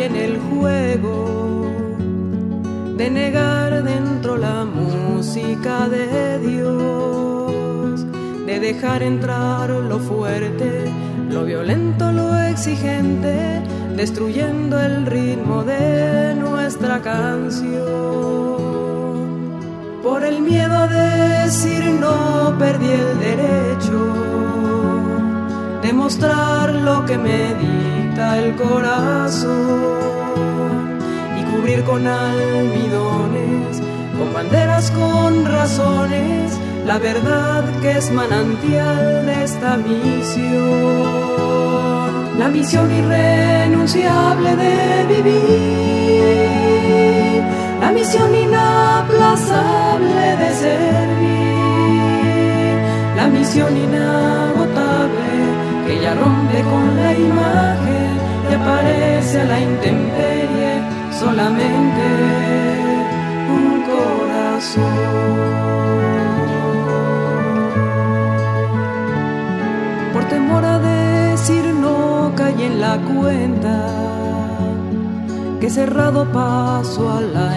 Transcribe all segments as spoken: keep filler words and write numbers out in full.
en el juego de negar dentro la música de Dios, de dejar entrar lo fuerte, lo violento, lo exigente, destruyendo el ritmo de nuestra canción. Por el miedo a decir no perdí el derecho de mostrar lo que me dicta el corazón y cubrir con almidones, con banderas, con razones, la verdad que es manantial de esta misión. La misión irrenunciable de vivir, la misión inaplazable de servir, la misión inagotable que ya rompe con la imagen y aparece a la intemperie solamente un corazón. Por temor a decir no caí en la cuenta que he cerrado paso a la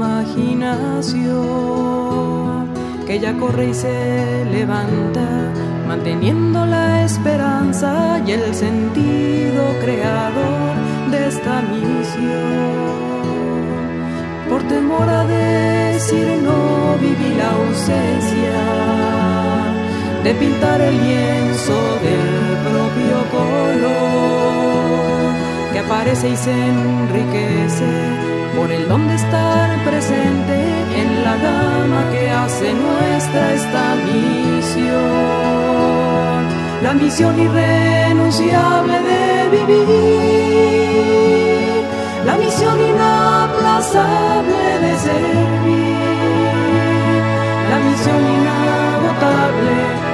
imaginación, que ella corre y se levanta, manteniendo la esperanza y el sentido creador de esta misión. Por temor a decir no viví la ausencia de pintar el lienzo del propio color que aparece y se enriquece por el don de estar presente en la gama que hace nuestra esta misión. La misión irrenunciable de vivir, la misión inaplazable de servir, la misión inagotable